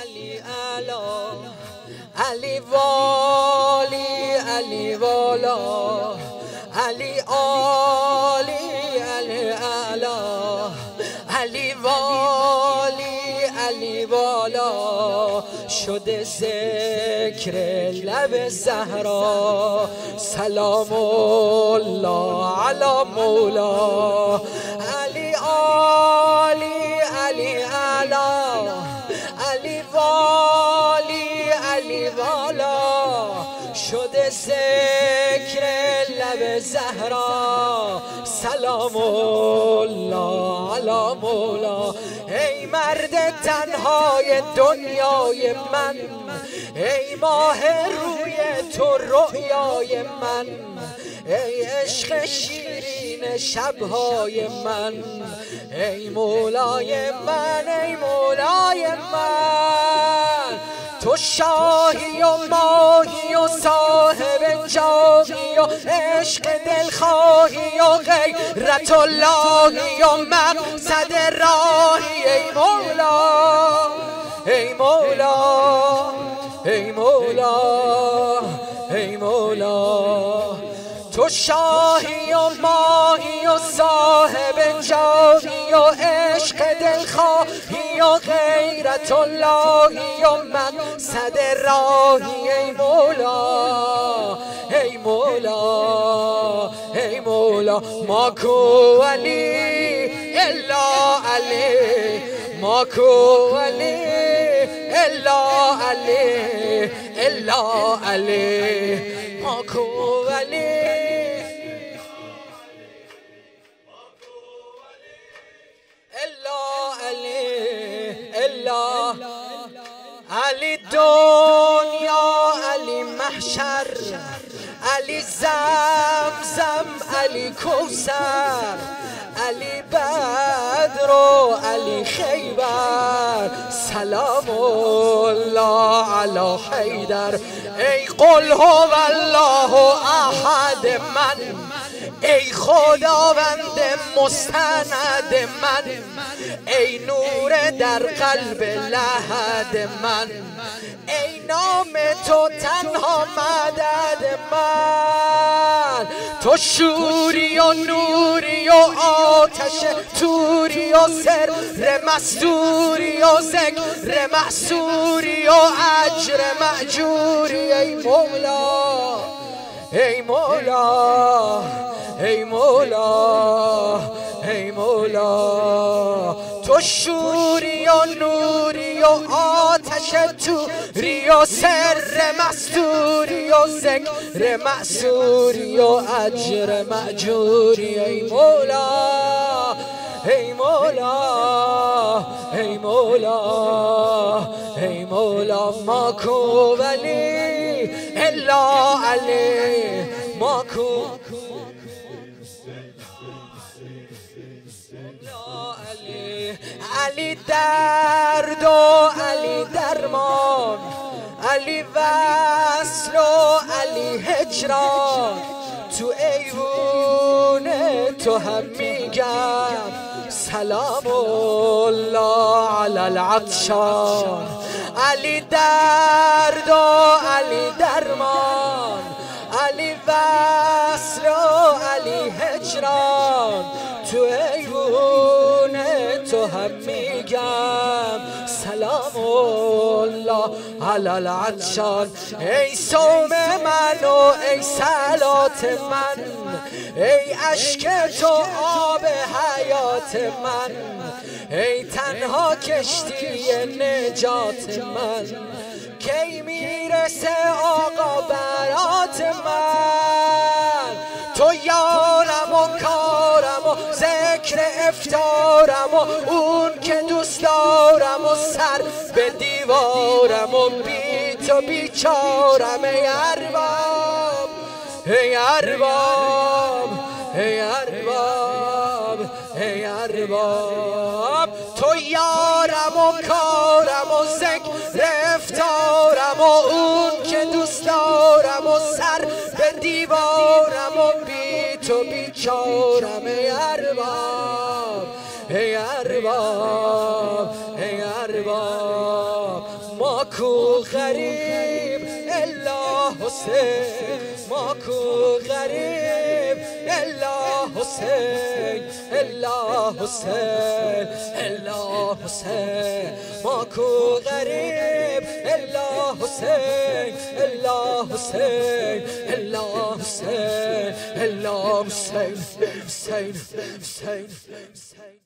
علی اعلی، علی والی علی والا، علی عالی علی اعلی، علی والی علی والا. شده ذکر لب زهرا، سلام الله علی مولا. علی عالی علی اعلی، علی والی علی والا. شده ذکر لب زهرا، سلام الله علی مولا. ای مرد تنهای دنیای من، ای ماه روی تو رؤیای من، ای عشق شیرین شبهای من، ای مولای من ای مولای من. تو شاهی و ماهی و صاحب جاهی و عشق دلخواهی و غیرت اللهی و مقصد راهی. ای مولا ای مولا ای مولا ای مولا. تو شاهی و ماهی و صاحب جاهی و عشق دلخواهی و غیرت اللهی و مقصد راهی. ای مولا ای مولا ای مولا. ماکو علی الا علی، ماکو علی الا علی الا علی، ماکو علی الا علی الا علی. دنیا علی محشر، علی زمزم علی کوثر، علی بدر و علی خیبر، سلام الله علی حیدر. ای قل هو الله احد من، ای خداوند مستند من، ای نور در قلب لحد من، ای نام تو تنها مدد من. تو شوری و نوری و آتش توری و سر مستوری و ذکر محصوری و اجر مأجوری. ای مولا ای مولا ای مولا ای مولا. تو شوری و نوری و آتش توری و سر مستوری و ذکر معصوری و اجر مأجوری. ای مولا ای مولا ای مولا ای مولا. ماکو ولی الا علی، ماکو علی درد و علی درمان، علی وصل و علی هجران. تو ایوون تو هم میگم سلام الله علی العطشان. علی درد و علی درمان، علی وصل و علی هجران. تو ایوون تو هم میگم سلام الله علی العطشان. ای صوم من و ای صلات من، ای اشک تو آب حیات من، ای تنها کشتی نجات من. کی میرسه آقا برات من؟ تو یارم و کارم و ذکر افطارم و اون که دوست دارم و سر به دیوارم و بی تو بیچارم. ای ارباب ای ارباب ای ارباب ای ارباب. تو یارم و کارم و ذکر افطارم و اون که دوست دارم و سر به دیوارم و بی تو بیچارم. ای ارباب ای ارباب ای ارباب. ماكو غريب إلا حسين ماكو غريب إلا حسين إلا حسين إلا حسين ماكو غريب إلا حسين إلا حسين إلا حسين إلا حسين حسين حسين